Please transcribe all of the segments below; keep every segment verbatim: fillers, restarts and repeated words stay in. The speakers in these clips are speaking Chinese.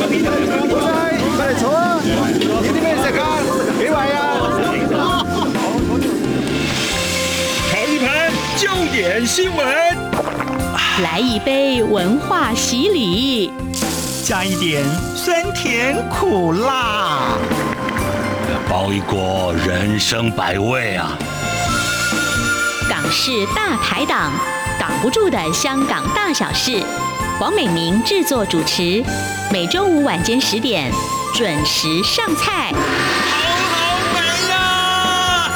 快嚟坐啊！要啲咩食啊？幾位啊？ 烤一盘焦点新闻， 来一杯文化洗礼， 加一点酸甜苦辣， 包一锅人生百味啊！ 港式大排档，挡不住的香港大小事。王美明制作主持，每周五晚间十点准时上菜。 好好美呀！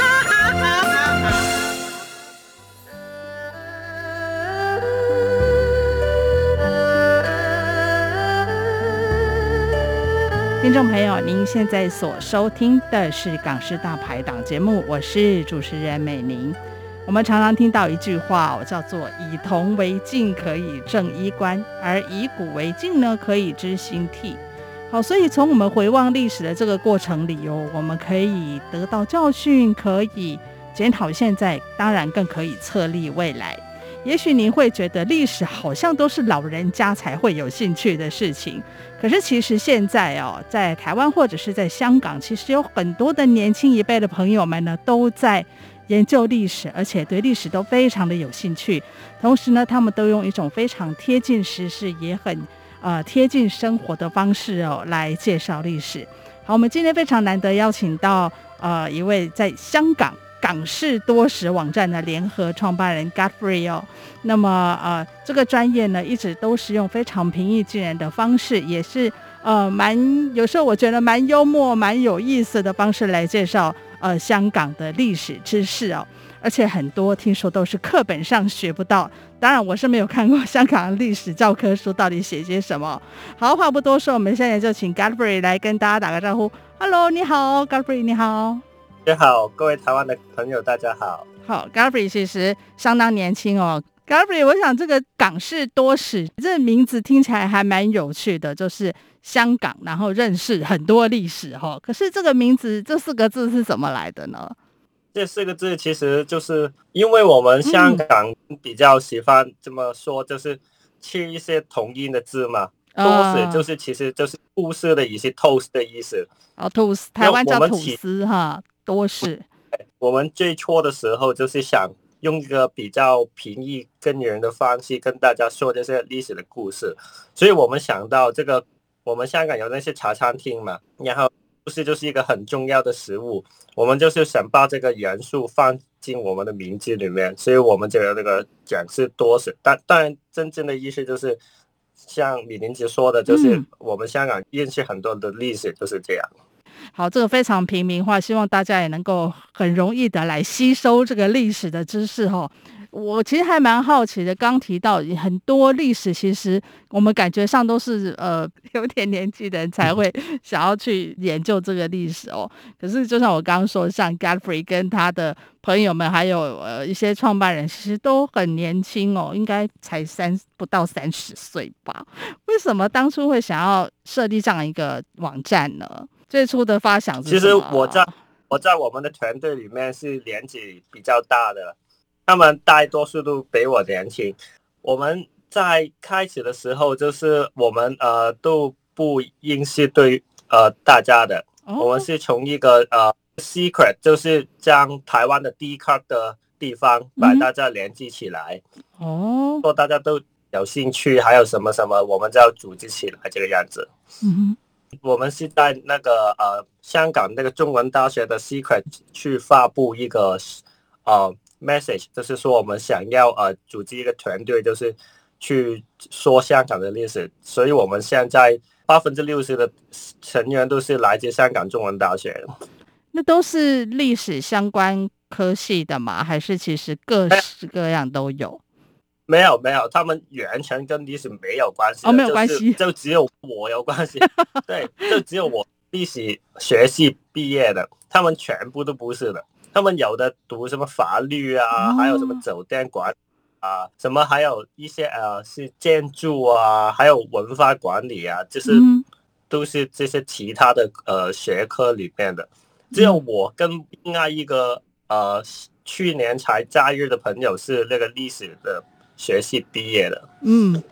听众朋友，您现在所收听的是港式大排档节目，我是主持人美玲。我们常常听到一句话、哦、叫做以铜为镜可以正衣冠，而以古为镜呢可以知兴替。好，所以从我们回望历史的这个过程里哦，我们可以得到教训，可以检讨现在，当然更可以策立未来。也许您会觉得历史好像都是老人家才会有兴趣的事情，可是其实现在哦，在台湾或者是在香港，其实有很多的年轻一辈的朋友们呢，都在研究历史，而且对历史都非常的有兴趣。同时呢，他们都用一种非常贴近时事，也很呃贴近生活的方式哦，来介绍历史。好，我们今天非常难得邀请到呃一位在香港港式多史网站的联合创办人 Godfrey 哦。那么呃这个专业呢，一直都是用非常平易近人的方式，也是呃蛮有时候我觉得蛮幽默、蛮有意思的方式来介绍呃香港的历史知识哦。而且很多听说都是课本上学不到，当然我是没有看过香港的历史教科书到底写些什么。好，话不多说，我们现在就请 Godfrey 来跟大家打个招呼。 Hello， 你好 Godfrey。 你好。 你好，各位台湾的朋友，大家好。 好 Godfrey 其实相当年轻哦。 Godfrey， 我想这个港式多史这名字听起来还蛮有趣的，就是香港然后认识很多历史、哦、可是这个名字这四个字是怎么来的呢？ 这四个字其实就是因为我们香港比较喜欢这么说，就是去一些同音的字嘛。多史就是其实就是故事的意思，透视的意思。 哦，吐司，台湾叫吐司哈，多史。 我们最初的时候就是想用一个比较平易近人的方式跟大家说这些历史的故事，所以我们想到这个，我们香港有那些茶餐厅嘛，然后故事就是一个很重要的食物，我们就是想把这个元素放进我们的名字里面，所以我们就有那个讲是多史。但当然真正的意思就是像李林杰说的，就是我们香港认识很多的历史就是这样。 好，这个非常平民化，希望大家也能够很容易的来吸收这个历史的知识哦。我其实还蛮好奇的，刚提到很多历史，其实我们感觉上都是呃有点年纪的人才会想要去研究这个历史哦。可是就像我刚刚说，像 Godfrey 跟他的朋友们，还有呃一些创办人，其实都很年轻哦，应该才三不到三十岁吧？为什么当初会想要设立这样一个网站呢？最初的发想是什么？ 其实我在我在我们的团队里面是年纪比较大的，他们大多数都比我年轻。我们在开始的时候，就是我们呃都不认识对呃大家的，哦、我们是从一个呃 secret， 就是将台湾的低卡的地方把大家连接起来，哦，说大家都有兴趣，还有什么什么，我们就要组织起来这个样子。嗯哼。我们是在那个呃香港那个中文大学的 Secret 去发布一个呃 message， 就是说我们想要呃组织一个团队，就是去说香港的历史，所以我们现在百分之六十的成员都是来自香港中文大学的。 那都是历史相关科系的吗？还是其实各式各样都有？ 没有没有，他们完全跟历史没有关系。 哦，没有关系， 就, 就只有我有关系。对，就只有我历史学系毕业的，他们全部都不是的。他们有的读什么法律啊，哦、还有什么酒店管理啊，什么还有一些呃是建筑啊，还有文化管理啊，就是都是这些其他的呃学科里面的。只有我跟另外一个呃去年才加入的朋友是那个历史的学系毕业的。 嗯，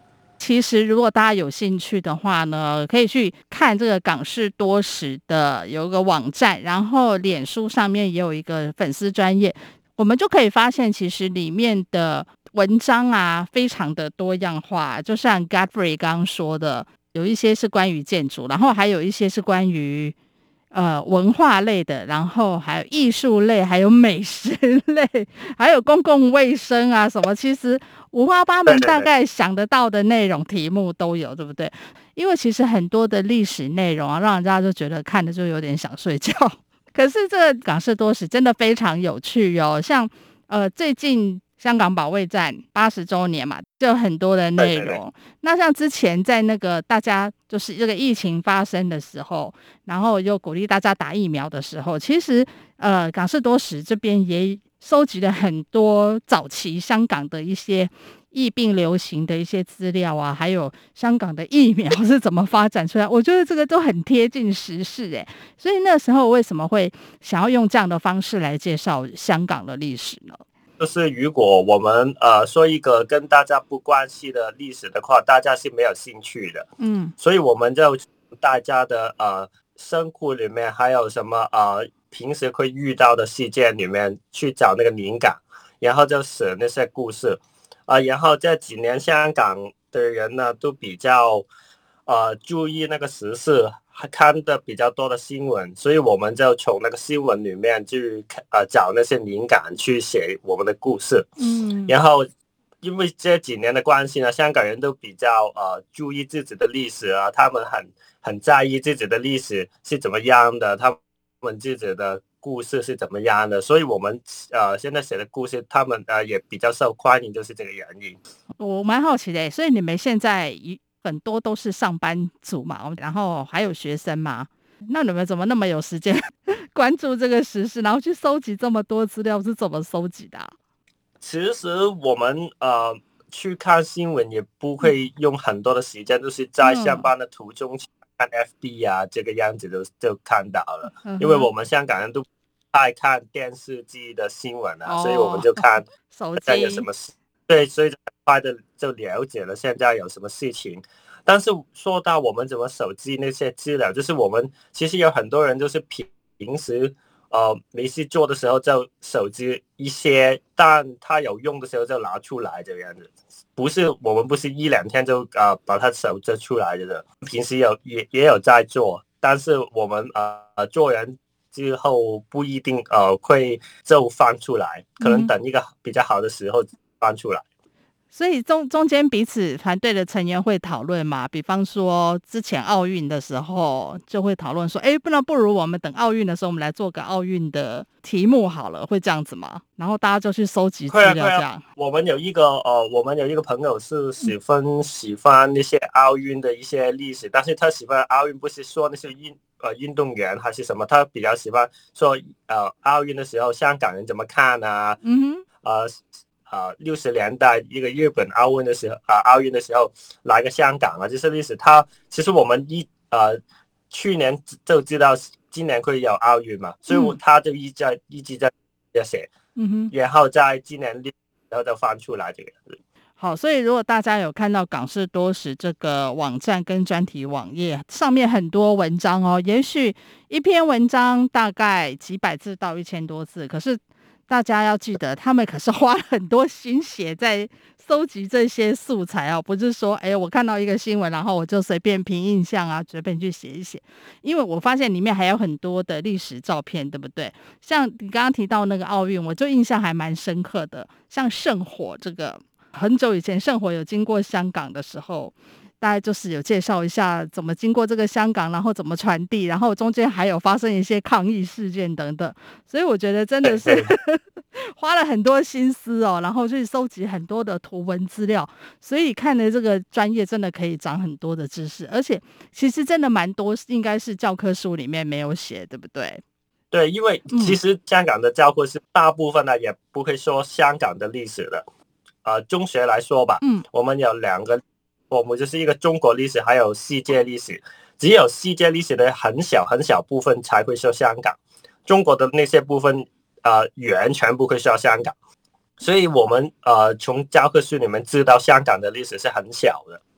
其实如果大家有兴趣的话呢，可以去看这个港视多时的有一个网站，然后脸书上面也有一个粉丝专页，我们就可以发现其实里面的文章啊非常的多样化，就像 Godfrey 刚刚说的，有一些是关于建筑，然后还有一些是关于呃文化类的，然后还有艺术类，还有美食类，还有公共卫生啊什么，其实五花八门，大概想得到的内容题目都有，对不对？因为其实很多的历史内容啊，让人家就觉得看的就有点想睡觉。可是这个港视多时真的非常有趣哦，像呃最近香港保卫战八十周年嘛，就有很多的内容。对对对，那像之前在那个大家就是这个疫情发生的时候，然后又鼓励大家打疫苗的时候，其实呃港视多时这边也收集了很多早期香港的一些疫病流行的一些资料啊，还有香港的疫苗是怎么发展出来，我觉得这个都很贴近时事诶。所以那时候为什么会想要用这样的方式来介绍香港的历史呢？ 就是如果我们呃说一个跟大家不关系的历史的话，大家是没有兴趣的。嗯，所以我们就大家的呃生活里面还有什么呃平时会遇到的事件里面去找那个灵感，然后就写那些故事啊、呃。然后这几年香港的人呢都比较呃注意那个时事，看的比较多的新闻，所以我们就从那个新闻里面去呃找那些灵感去写我们的故事。嗯，然后因为这几年的关系呢，香港人都比较呃注意自己的历史啊，他们很很在意自己的历史是怎么样的，他们自己的故事是怎么样的，所以我们呃现在写的故事，他们呃也比较受欢迎，就是这个原因。 我蛮好奇的，所以你们现在一很多都是上班族嘛，然后还有学生嘛，那你们怎么那么有时间关注这个时事，然后去收集这么多资料，是怎么收集的、啊？ 其实我们呃去看新闻也不会用很多的时间，就是在上班的途中去看 F B 啊、嗯、这个样子就就看到了、嗯、因为我们香港人都爱看电视机的新闻啊、哦、所以我们就看手机有什么事，对，所以很快的就了解了现在有什么事情。但是说到我们怎么收集那些资料，就是我们其实有很多人就是平时呃没事做的时候就收集一些，但他有用的时候就拿出来这样子，不是我们不是一两天就呃把它收集出来的，平时有也也有在做，但是我们呃做人之后不一定呃会就放出来，可能等一个比较好的时候放出来。 所以中中间彼此团队的成员会讨论嘛，比方说之前奥运的时候就会讨论说，哎，不然不如我们等奥运的时候我们来做个奥运的题目好了，会这样子吗？然后大家就去收集资料这样。 啊啊、我们有一个呃，我们有一个朋友是十分喜欢那些奥运的一些历史、嗯、但是他喜欢奥运不是说那些运呃运动员还是什么，他比较喜欢说呃奥运的时候香港人怎么看啊，嗯哼，呃。呃，六十年代一个日本奥运的时候，啊、呃，奥运的时候来个香港啊，这些历史。他其实我们一呃去年就知道今年会有奥运嘛，所以我他就一直在一直在写，嗯哼，然后在今年六然后就翻出来这个。 好，所以如果大家有看到港视多时这个网站跟专题网页上面很多文章哦，也许一篇文章大概几百字到一千多字，可是大家要记得，他们可是花了很多心血在搜集这些素材哦，不是说，哎，我看到一个新闻，然后我就随便凭印象啊，随便去写一写。因为我发现里面还有很多的历史照片，对不对？像你刚刚提到那个奥运，我就印象还蛮深刻的。像圣火这个，很久以前圣火有经过香港的时候，大概就是有介绍一下怎么经过这个香港，然后怎么传递，然后中间还有发生一些抗议事件等等，所以我觉得真的是花了很多心思哦，然后去收集很多的图文资料，所以看的这个专业真的可以长很多的知识，而且其实真的蛮多应该是教科书里面没有写，对不对？ 对，因为其实香港的教科书大部分呢也不会说香港的历史的，呃，中学来说吧，嗯，我们有两个。我们就是一个中国历史还有世界历史，只有世界历史的很小很小部分才会说香港，中国的那些部分呃完全不会说香港，所以我们呃从教科书里面知道香港的历史是很小的。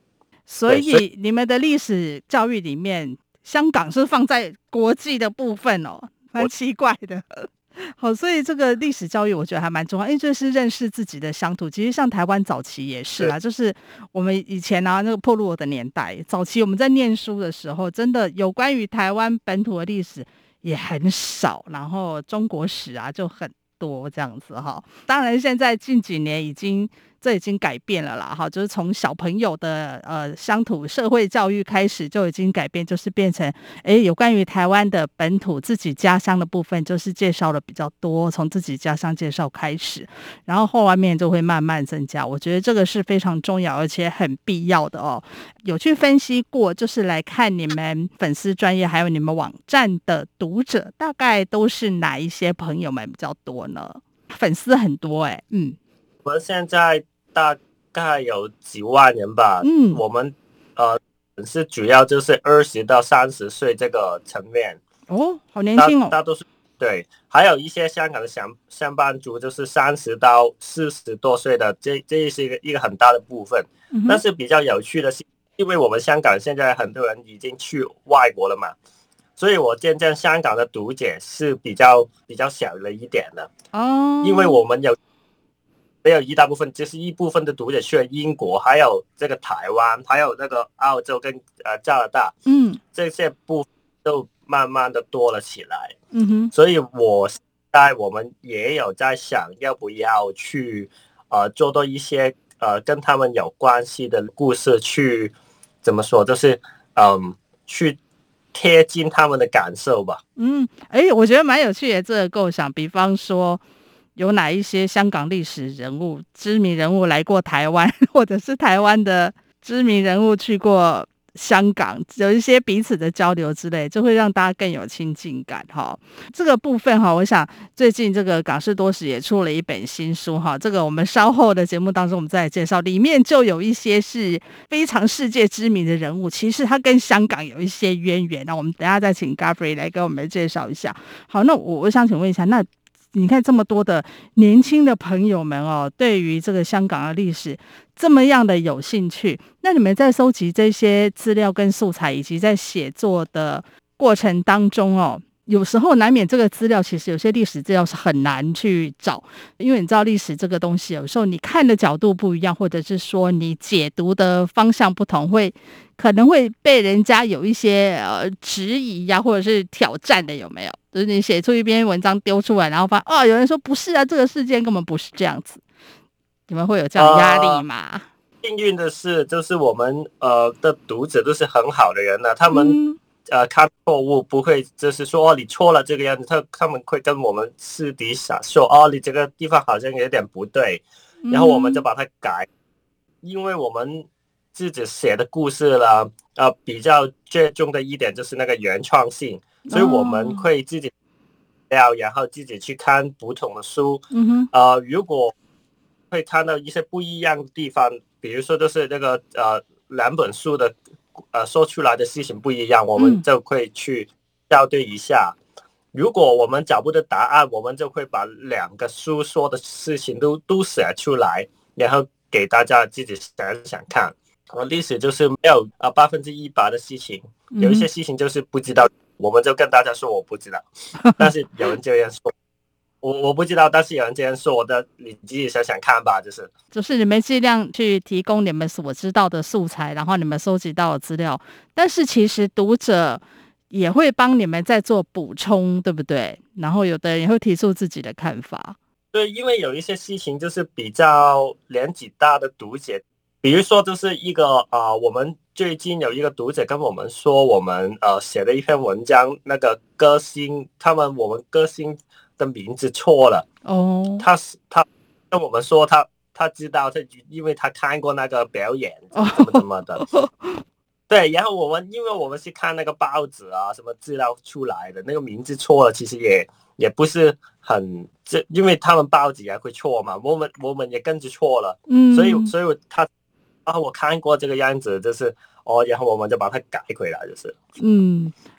所以你们的历史教育里面，香港是放在国际的部分哦，蛮奇怪的。好，所以这个历史教育我觉得还蛮重要，因为这是认识自己的乡土。其实像台湾早期也是啦，就是我们以前啊那个破落的年代，早期我们在念书的时候，真的有关于台湾本土的历史也很少，然后中国史啊就很多这样子哈。当然现在近几年已经这已经改变了啦哈，就是从小朋友的呃乡土社会教育开始就已经改变，就是变成诶有关于台湾的本土自己家乡的部分，就是介绍的比较多，从自己家乡介绍开始，然后后面就会慢慢增加。我觉得这个是非常重要而且很必要的哦。有去分析过，就是来看你们粉丝专页还有你们网站的读者，大概都是哪一些朋友们比较多呢？粉丝很多哎、欸，嗯。 我们现在大概有几万人吧，嗯，我们呃是主要就是二十到三十岁这个层面， 哦，好年轻哦， 大多数对，还有一些香港的上上班族就是三十到四十多岁的，这这是一个一个很大的部分、嗯。但是比较有趣的是，因为我们香港现在很多人已经去外国了嘛，所以我见证香港的读者是比较比较小了一点的哦，因为我们有。没有一大部分，就是一部分的读者去了英国，还有这个台湾，还有那个澳洲跟呃加拿大，嗯，这些部分都慢慢的多了起来，嗯哼，所以我现在我们也有在想，要不要去呃做多一些呃跟他们有关系的故事，去怎么说，就是嗯、呃、去贴近他们的感受吧。 嗯，哎，我觉得蛮有趣的这个构想，比方说。有哪一些香港历史人物、知名人物来过台湾，或者是台湾的知名人物去过香港，有一些彼此的交流之类，就会让大家更有亲近感哈。这个部分哈，我想最近这个港式多史也出了一本新书哈，这个我们稍后的节目当中我们再来介绍，里面就有一些是非常世界知名的人物，其实他跟香港有一些渊源。那我们等一下再请 Godfrey 来给我们介绍一下。好，那我我想请问一下，那你看这么多的年轻的朋友们哦，对于这个香港的历史这么样的有兴趣，那你们在收集这些资料跟素材，以及在写作的过程当中哦，有时候难免这个资料其实有些历史资料是很难去找，因为你知道历史这个东西有时候你看的角度不一样，或者是说你解读的方向不同，会可能会被人家有一些呃质疑呀、啊，或者是挑战的，有没有？就是你写出一篇文章丢出来，然后发现哦，有人说不是啊，这个事件根本不是这样子，你们会有这样的压力吗？呃、 幸运的是，就是我们呃的读者都是很好的人呢、啊，他们、嗯、呃看错误不会就是说哦你错了这个样子，他他们会跟我们私底下说哦你这个地方好像有点不对，然后我们就把它改，嗯、因为我们自己写的故事啦，呃比较最重的一点就是那个原创性。所以我们会自己聊，然后自己去看不同的书。嗯哼，呃，如果会看到一些不一样的地方，比如说就是那个呃两本书的呃说出来的事情不一样，我们就会去校对一下。嗯、如果我们找不到答案，我们就会把两个书说的事情都都写出来，然后给大家自己想想看。呃，历史就是没有啊百分之一百的事情，有一些事情就是不知道。嗯，我们就跟大家说我不知道，但是有人这样说，我我不知道，但是有人这样说，我的你自己想想看吧，就是就是你们尽量去提供你们所知道的素材，然后你们收集到的资料，但是其实读者也会帮你们在做补充，对不对？然后有的人也会提出自己的看法。 对，因为有一些事情就是比较年纪大的读者，比如说就是一个啊、呃，我们最近有一个读者跟我们说，我们呃写了一篇文章，那个歌星他们我们歌星的名字错了哦，他他跟我们说他他知道他因为他看过那个表演怎么怎么的，哦、对，然后我们因为我们是看那个报纸啊什么资料出来的，那个名字错了，其实也也不是很这，因为他们报纸也会错嘛，我们我们也跟着错了，嗯，所以所以他。啊，我看过这个样子，就是哦，然后我们就把它改回来，就是。 嗯，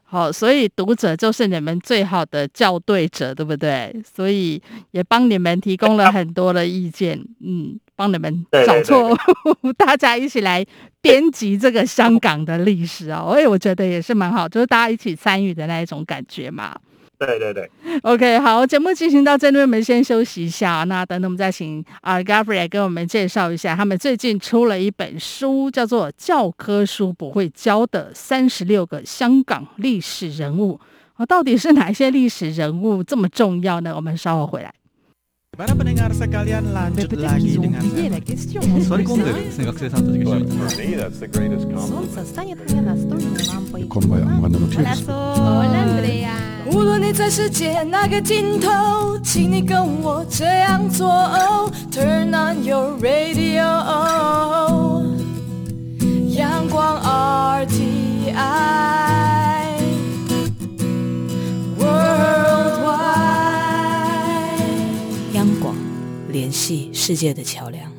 好，所以读者就是你们最好的校对者，对不对？所以也帮你们提供了很多的意见，嗯，帮你们找错误，大家一起来编辑这个香港的历史啊、哦，所以我觉得也是蛮好，就是大家一起参与的那一种感觉嘛。 对对对 ，OK， 好，节目进行到这里，我们先休息一下。那等等我们再请啊 Gabriel 跟我们介绍一下，他们最近出了一本书，叫做《教科书不会教的三十六个香港历史人物》啊，到底是哪些历史人物这么重要呢？我们稍后回来。 Para pendengar sekalian lanjut lagi dengan Sorry, kondel,学生たちが For me, that's the greatest compliment. こんばんは、 Hola, Andrea. 无论你在世界哪个尽头，请你跟我这样做。Turn on your radio， 阳光 R T I。Worldwide， 央广联系世界的桥梁。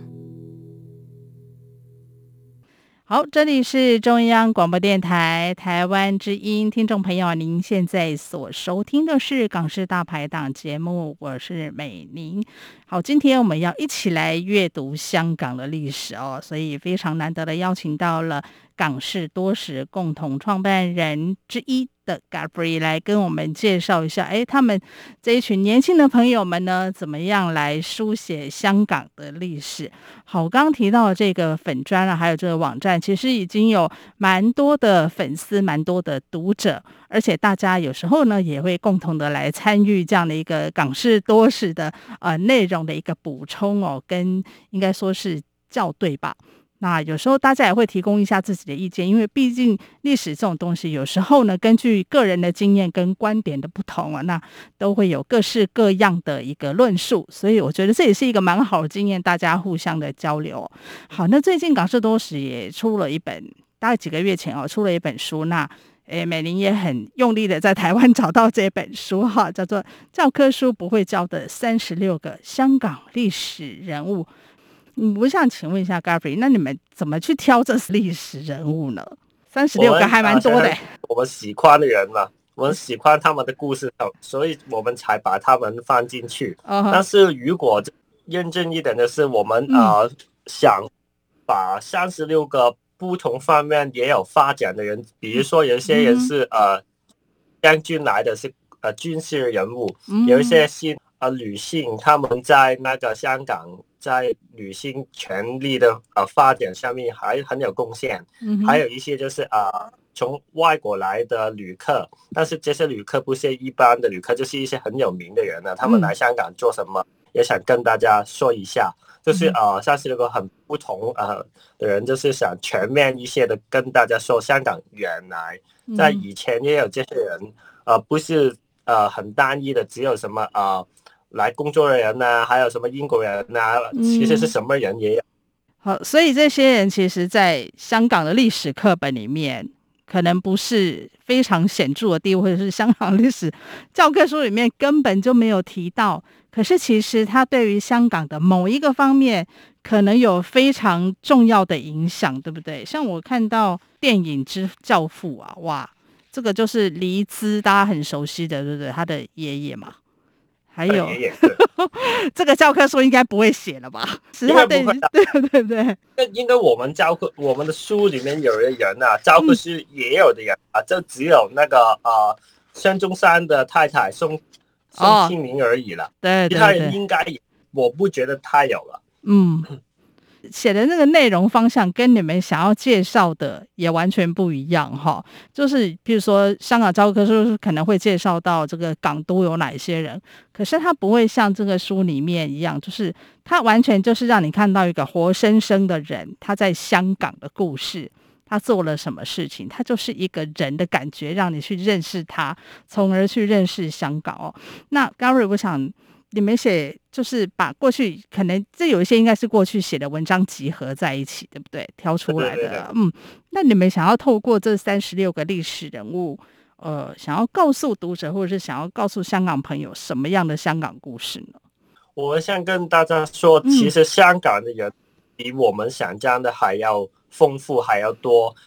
好，这里是中央广播电台台湾之音，听众朋友，您现在所收听的是港式大排档节目，我是美玲。好，今天我们要一起来阅读香港的历史哦，所以非常难得的邀请到了港式多史共同创办人之一的 Gabriel 来跟我们介绍一下，哎，他们这一群年轻的朋友们呢，怎么样来书写香港的历史？好，我刚刚提到的这个粉专啊，还有这个网站，其实已经有蛮多的粉丝，蛮多的读者，而且大家有时候呢也会共同的来参与这样的一个港式多史的呃内容的一个补充哦，跟应该说是校对吧。那有时候大家也会提供一下自己的意见，因为毕竟历史这种东西有时候呢根据个人的经验跟观点的不同啊，那都会有各式各样的一个论述，所以我觉得这也是一个蛮好的经验，大家互相的交流。好，那最近港式多史也出了一本，大概几个月前哦出了一本书，那诶，美玲也很用力的在台湾找到这本书哈，叫做《教科书不会教的三十六个香港历史人物》。我想请问一下 Gabriel， 那你们怎么去挑这历史人物呢？三十六个还蛮多的、欸。 我们喜欢的人嘛，我们喜欢他们的故事，所以我们才把他们放进去。Uh-huh. 但是如果认真一点的是，我们、嗯呃、想把三十六个不同方面也有发展的人，比如说有一些人是、嗯、呃将军来的是呃军事人物，嗯、有一些是呃女性，他们在那个香港在女性权利的呃发展上面还很有贡献，嗯、还有一些就是呃从外国来的旅客，但是这些旅客不是一般的旅客，就是一些很有名的人呢，他们来香港做什么，嗯、也想跟大家说一下。就是呃，三十六个很不同呃的人，就是想全面一些的跟大家说，香港原来在以前也有这些人，呃，不是呃很单一的，只有什么呃来工作的人呐、啊，还有什么英国人呐、啊，其实是什么人也有。 好，所以这些人其实在香港的历史课本里面，可能不是非常显著的地位，或者是香港历史教科书里面根本就没有提到。可是其实它对于香港的某一个方面可能有非常重要的影响，对不对？像我看到电影之教父啊，哇，这个就是黎姿，大家很熟悉的，对不对？他的爷爷嘛，还有爷爷这个教科书应该不会写了吧？是他的，对对对。 应该我们教科我们的书里面有的人啊，教科书也有的人啊，就只有那个呃孙中山的太太宋宋庆龄而已了。哦、 对, 对, 对， 其他人应该也我不觉得太有了。 嗯，写的那个内容方向跟你们想要介绍的也完全不一样哈。就是比如说香港教科书可能会介绍到这个港都有哪些人，可是它不会像这个书里面一样，就是它完全就是让你看到一个活生生的人，他在香港的故事。他做了什么事情，他就是一个人的感觉，让你去认识他，从而去认识香港哦。那 Gary， 我想你们写就是把过去可能这有一些应该是过去写的文章集合在一起，对不对？挑出来的。对对对对，嗯，那你们想要透过这三十六个历史人物，呃，想要告诉读者，或者是想要告诉香港朋友什么样的香港故事呢？ 我想跟大家说，其实香港的人比我们想象的还要丰富还要多，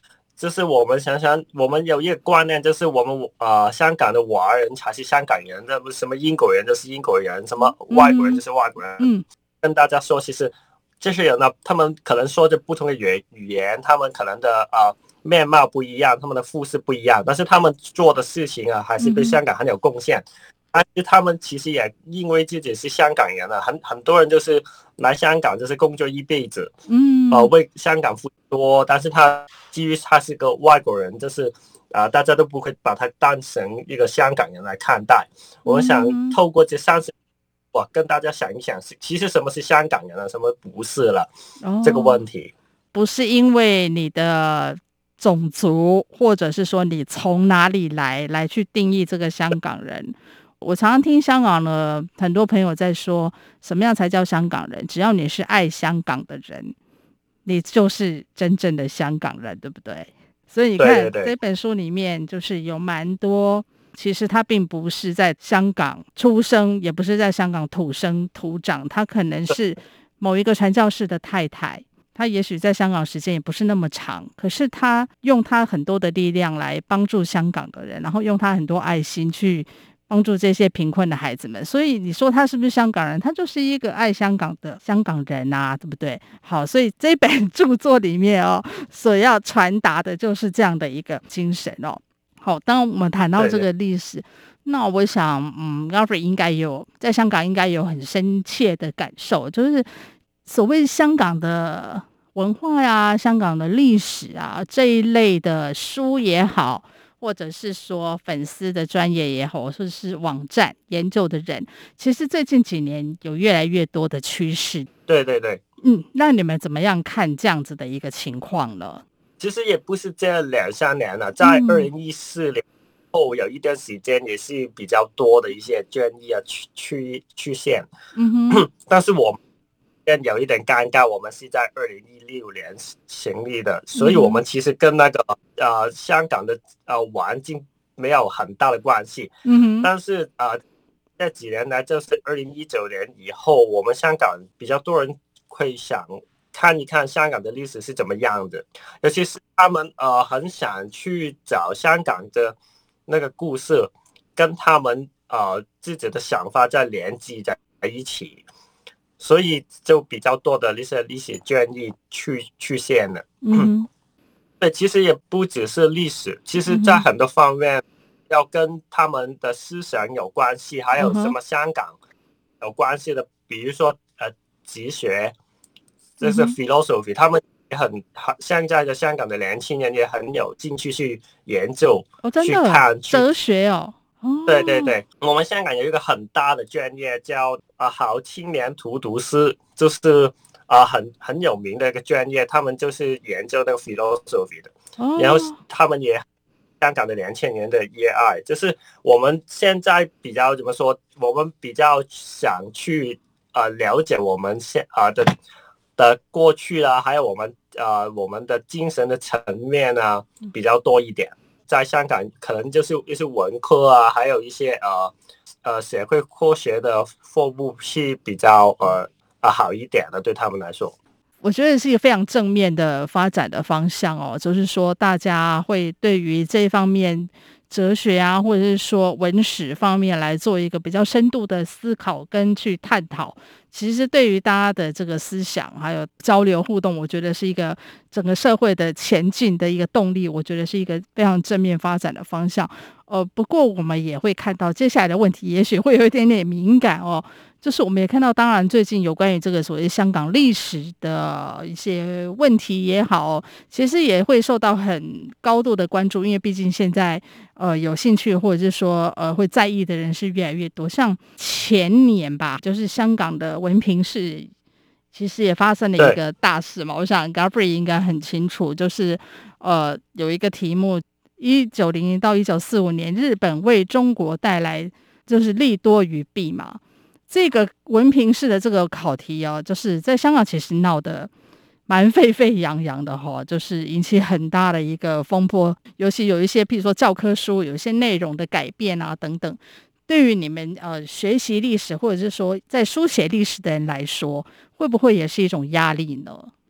就是我们想想，我们有一个观念，就是我们呃香港的华人才是香港人，这不什么英国人就是英国人，什么外国人就是外国人。 嗯， 跟大家说，其实这些人呢，他们可能说着不同的语语言，他们可能的呃面貌不一样，他们的肤色不一样，但是他们做的事情啊，还是对香港很有贡献。但是他们其实也因为自己是香港人啊，很很多人就是来香港就是工作一辈子，嗯，呃，为香港付出多，但是他基于他是个外国人，就是啊、呃，大家都不会把他当成一个香港人来看待。我想透过这三十，我跟大家想一想，其实什么是香港人啊，什么不是了、哦、这个问题， 不是因为你的种族，或者是说你从哪里来来去定义这个香港人。我常常听香港的很多朋友在说，什么样才叫香港人？只要你是爱香港的人，你就是真正的香港人，对不对？所以你看， 对对对， 这本书里面就是有蛮多，其实他并不是在香港出生，也不是在香港土生土长，他可能是某一个传教士的太太，他也许在香港时间也不是那么长，可是他用他很多的力量来帮助香港的人，然后用他很多爱心去帮助这些贫困的孩子们。所以你说他是不是香港人？他就是一个爱香港的香港人啊，对不对？好，所以这本著作里面哦，所要传达的就是这样的一个精神哦。好，当我们谈到这个历史，那我想，嗯 Godfrey 应该有在香港应该有很深切的感受，就是所谓香港的文化呀、香港的历史啊这一类的书也好，或者是说粉丝的专业也好，或者是网站研究的人，其实最近几年有越来越多的趋势。 对对对， 嗯，那你们怎么样看这样子的一个情况呢？ 其实也不是这两三年了，在二零一四年后有一段时间也是比较多的一些捐益啊去去去现，嗯哼，但是我们有一点尴尬，我们是在二零一六年成立的，所以我们其实跟那个呃香港的呃环境没有很大的关系。嗯，但是呃这几年来，就是二零一九年以后，我们香港比较多人会想看一看香港的历史是怎么样的，尤其是他们呃很想去找香港的那个故事，跟他们呃自己的想法再连接在一起。所以就比较多的那些历史捐益去去现了。嗯，对，其实也不只是历史，其实在很多方面要跟他们的思想有关系，还有什么香港有关系的，比如说呃哲学，这是 philosophy， 他们也很现在的香港的年轻人也很有兴趣去研究， 哦，真的去看哲学哦。 对对对，我们香港有一个很大的专业叫啊好青年荼毒师，就是啊很很有名的一个专业，他们就是研究那个 philosophy 的，哦、然后他们也香港的年轻人的热爱，就是我们现在比较怎么说，我们比较想去啊、呃、了解我们现啊、呃、的的过去啊，还有我们啊、呃、我们的精神的层面啊比较多一点。在香港可能就是一些文科啊，还有一些呃呃社会科学的科目是比较呃啊好一点的，对他们来说。 我觉得是一个非常正面的发展的方向哦，就是说大家会对于这方面哲学啊，或者是说文史方面来做一个比较深度的思考跟去探讨。其实对于大家的这个思想还有交流互动，我觉得是一个整个社会的前进的一个动力，我觉得是一个非常正面发展的方向。呃，不过我们也会看到接下来的问题也许会有一点点敏感哦，就是我们也看到当然最近有关于这个所谓香港历史的一些问题也好，其实也会受到很高度的关注，因为毕竟现在呃有兴趣或者是说呃会在意的人是越来越多。像前年吧，就是香港的文凭试其实也发生了一个大事嘛，我想 Godfrey 应该很清楚，就是呃有一个题目一九零零到一九四五年日本为中国带来就是利多于弊嘛。这个文凭试的这个考题哦，就是在香港其实闹得蛮沸沸扬扬的哈、哦，就是引起很大的一个风波，尤其有一些譬如说教科书有一些内容的改变啊等等，对于你们呃学习历史或者是说在书写历史的人来说，会不会也是一种压力呢？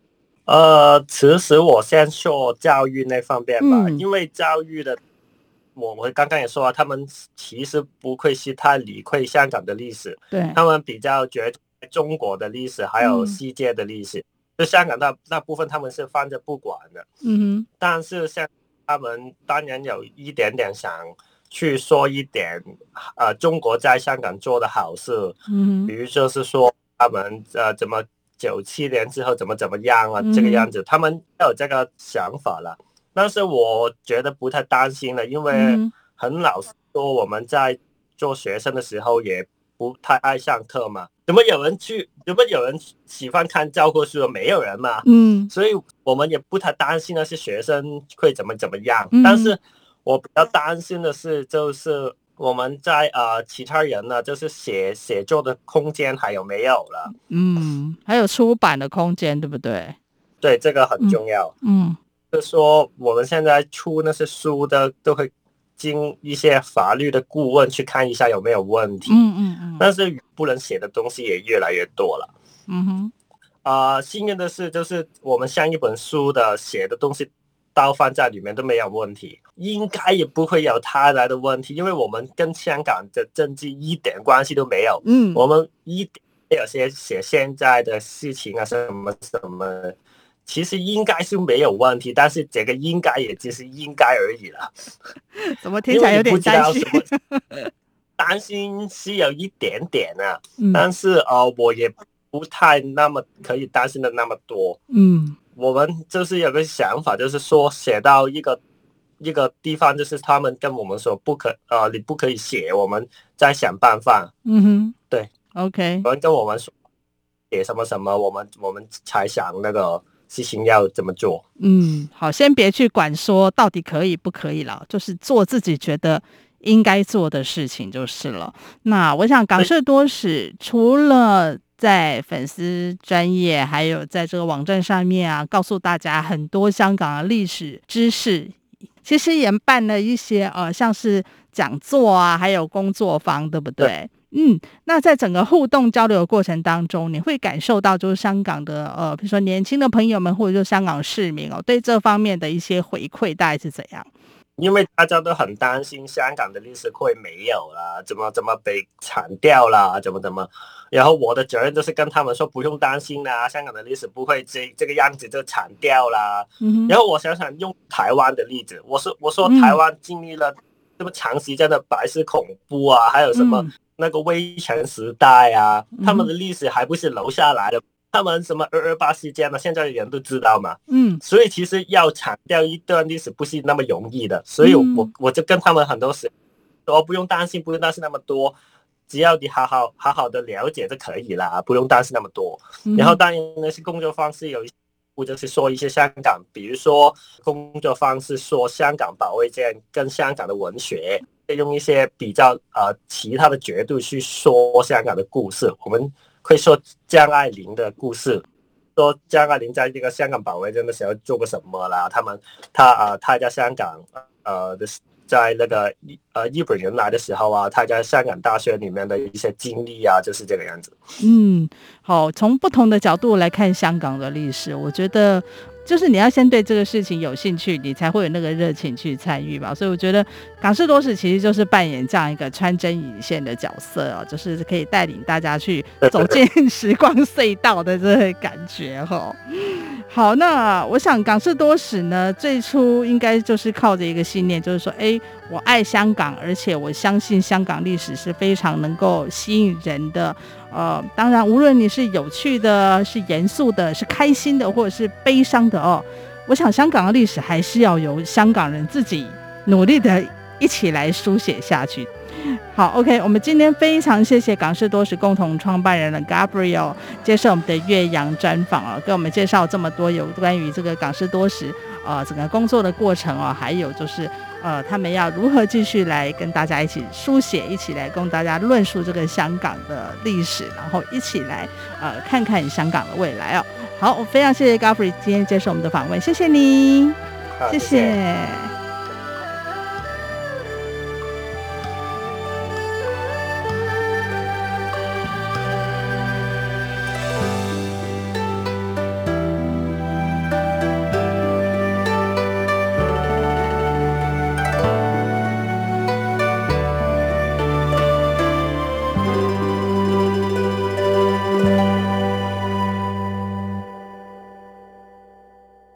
呃，其实我先说教育那方面吧， 嗯、 因为教育的，我我刚刚也说了，他们其实不会是太理会香港的历史， 对， 他们比较觉得中国的历史还有世界的历史，嗯、就香港那那部分他们是放着不管的。 嗯哼， 但是像他们当然有一点点想去说一点，呃，中国在香港做的好事， 嗯， 比如就是说他们呃怎么九七年之后怎么怎么样啊， 嗯、 这个样子，他们有这个想法了。但是我觉得不太担心了，因为很老实说，我们在做学生的时候也不太爱上课嘛，怎么有人去，怎么有人喜欢看教科书？没有人嘛， 嗯， 所以我们也不太担心那些学生会怎么怎么样。 嗯、 但是我比较担心的是，就是我们在呃其他人呢，就是写写作的空间还有没有了？ 嗯，还有出版的空间，对不对？ 对，这个很重要。 嗯。嗯， 就是说我们现在出那些书的都会经一些法律的顾问去看一下有没有问题。 嗯嗯嗯。 但是不能写的东西也越来越多了。 嗯哼。 啊、呃，幸运的是，就是我们像一本书的写的东西倒放在里面都没有问题，应该也不会有太大的问题，因为我们跟香港的政治一点关系都没有。 嗯， 我们一点有些写现在的事情啊，什么什么。其实应该是没有问题，但是这个应该也只是应该而已了。 怎么听起来有点担心？ 担心是有一点点啊， 嗯、 但是呃，我也不太那么可以担心的那么多。 嗯， 我们就是有个想法，就是说写到一个一个地方，就是他们跟我们说不可呃，你不可以写，我们再想办法。 嗯哼， 对 ，OK， 有人跟我们说写什么什么，我们我们才想那个。事情要怎么做？ 嗯，好，先别去管说到底可以不可以了，就是做自己觉得应该做的事情就是了。那我想港式多史除了在粉丝专页，还有在这个网站上面啊，告诉大家很多香港的历史知识，其实也办了一些呃，像是讲座啊，还有工作坊，对不对？对，嗯，那在整个互动交流的过程当中，你会感受到就是香港的呃，比如说年轻的朋友们，或者说香港市民哦，对这方面的一些回馈大概是怎样？ 因为大家都很担心香港的历史会没有了，怎么怎么被铲掉了，怎么怎么，然后我的责任就是跟他们说不用担心啦，香港的历史不会这这个样子就铲掉啦。嗯、然后我想想用台湾的例子，我说我说台湾经历了这么长时间的白色恐怖啊，还有什么？嗯那个威权时代啊，他们的历史还不是留下来的，嗯、他们什么二二八事件嘛，现在的人都知道嘛。嗯，所以其实要铲掉一段历史不是那么容易的，所以我、嗯、我就跟他们很多时说不用担心，不用担心那么多，只要你好好好好的了解就可以了，不用担心那么多。嗯、然后当然那些工作方式有一些。或者是说一些香港，比如说工作方式说香港保卫战跟香港的文学，用一些比较呃其他的角度去说香港的故事。我们会说张爱玲的故事，说张爱玲在这个香港保卫战的时候做过什么啦？他们他呃他在香港呃的在那个呃日本人来的时候啊，他在香港大学里面的一些经历啊，就是这个样子。 嗯，好，从不同的角度来看香港的历史，我觉得就是你要先对这个事情有兴趣，你才会有那个热情去参与吧。所以我觉得港式多史其实就是扮演这样一个穿针引线的角色哦，就是可以带领大家去走进时光隧道的这个感觉哈。好，那我想港式多史呢，最初应该就是靠着一个信念，就是说，哎，我爱香港，而且我相信香港历史是非常能够吸引人的。呃，当然，无论你是有趣的、是严肃的、是开心的，或者是悲伤的哦，我想香港的历史还是要由香港人自己努力的一起来书写下去。好 ，OK， 我们今天非常谢谢港式多史共同创办人的 Gabriel 接受我们的岳阳专访啊，跟我们介绍这么多有关于这个港式多史呃整个工作的过程哦，还有就是呃他们要如何继续来跟大家一起书写，一起来供大家论述这个香港的历史，然后一起来呃看看香港的未来哦。好，我非常谢谢 Gabriel 今天接受我们的访问，谢谢你，谢谢。